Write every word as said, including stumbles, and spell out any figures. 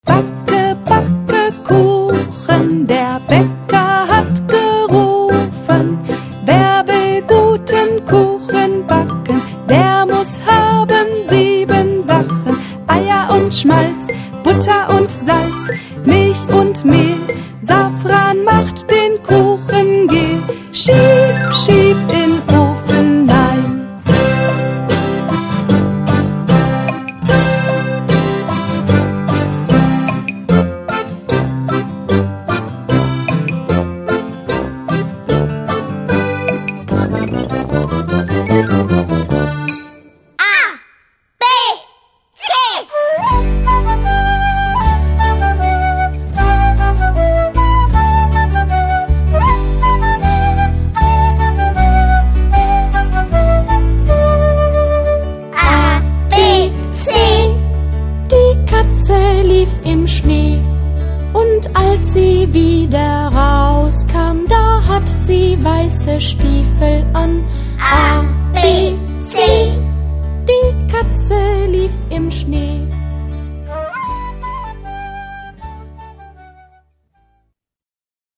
Backe, backe Kuchen, der Bäcker hat gerufen. Wer will guten Kuchen backen, der muss haben sieben Sachen. Eier und Schmalz, Butter und Salz, Milch und Mehl, Safran macht den Kuchen gel. Schieb, schieb in Ofen nein. Im Schnee, und als sie wieder rauskam, da hat sie weiße Stiefel an. A, B, C. Die Katze lief im Schnee